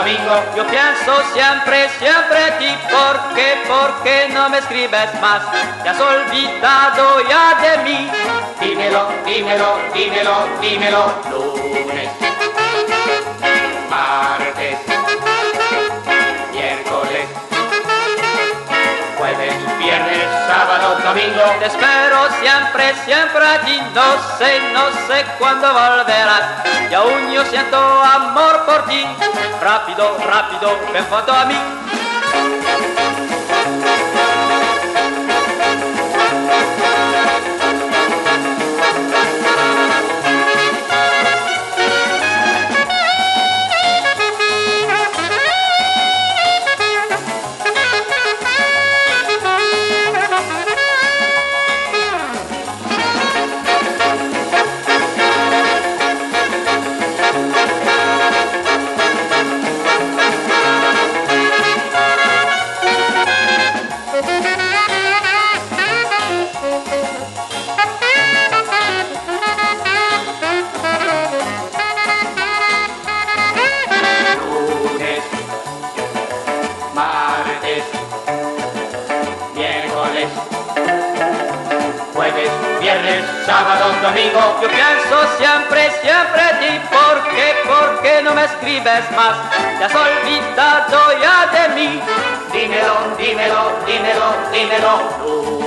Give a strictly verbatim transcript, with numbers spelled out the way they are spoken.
domingo. Yo pienso siempre, siempre en ti. ¿Por qué, por qué no me escribes más? Te has olvidado ya de mí. Dímelo, dímelo, dímelo, dímelo. Lunes, martes, miércoles, jueves, viernes, sábado, domingo. Te espero siempre, siempre allí. No sé, no sé cuándo volverás. Y aún yo siento amor por ti. Rápido, rápido, ven junto a mí. Martes, miércoles, jueves, viernes, sábado, domingo. Yo pienso siempre, siempre en ti. ¿Por qué, por qué no me escribes más? Te has olvidado ya de mí. Dímelo, dímelo, dímelo, dímelo.